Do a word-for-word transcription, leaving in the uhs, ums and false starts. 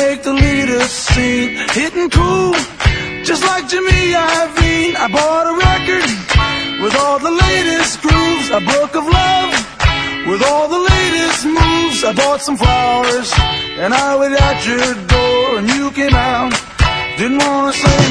make the latest scene. Hitting cool, just like Jimmy Iovine. I bought a record with all the latest grooves, a book of love with all the latest moves. I bought some flowers and I waited at your door and you came out. Didn't wanna say